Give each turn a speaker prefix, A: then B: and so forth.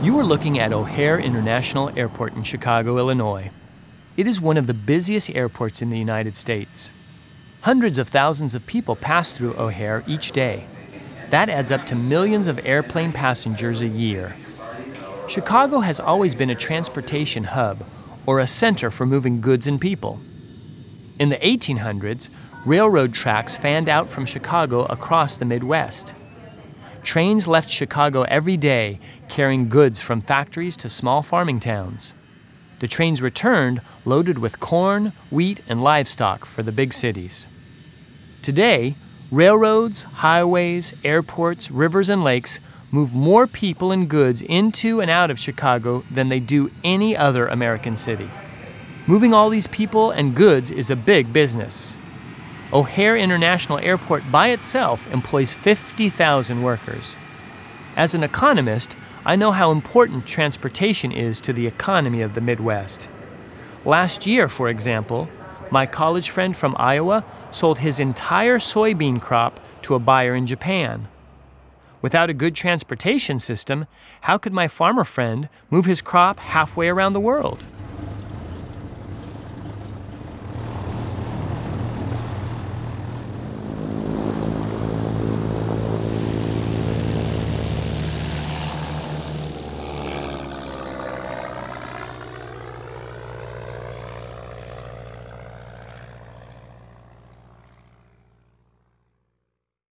A: You are looking at O'Hare International Airport in Chicago, Illinois. It is one of the busiest airports in the United States. Hundreds of thousands of people pass through O'Hare each day. That adds up to millions of airplane passengers a year. Chicago has always been a transportation hub, or a center for moving goods and people. In the 1800s, railroad tracks fanned out from Chicago across the Midwest. Trains left Chicago every day, carrying goods from factories to small farming towns. The trains returned loaded with corn, wheat, and livestock for the big cities. Today, railroads, highways, airports, rivers, and lakes move more people and goods into and out of Chicago than they do any other American city. Moving all these people and goods is a big business. O'Hare International Airport by itself employs 50,000 workers. As an economist, I know how important transportation is to the economy of the Midwest. Last year, for example, my college friend from Iowa sold his entire soybean crop to a buyer in Japan. Without a good transportation system, how could my farmer friend move his crop halfway around the world?